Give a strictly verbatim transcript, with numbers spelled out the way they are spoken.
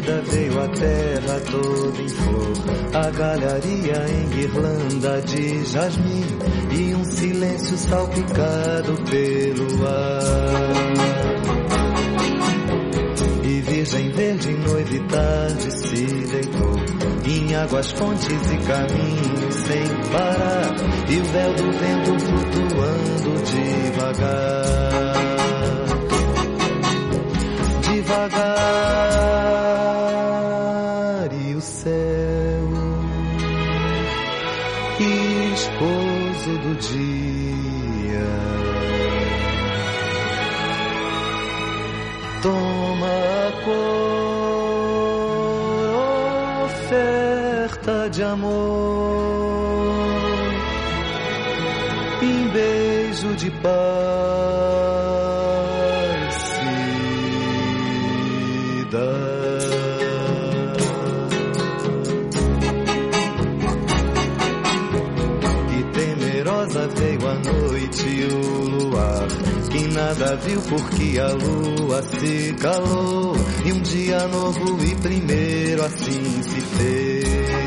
vida veio a terra toda em flor, a galharia em guirlanda de jasmim e um silêncio salpicado pelo ar. E virgem verde, noiva e tarde se deitou em águas, fontes e caminhos sem parar, e o véu do vento flutuando devagar, devagar. E o céu, esposo do dia, toma a cor, oferta de amor, em beijo de paz se dá. E temerosa veio a noite e o luar, que nada viu porque a lua se calou, e um dia novo e primeiro assim se fez.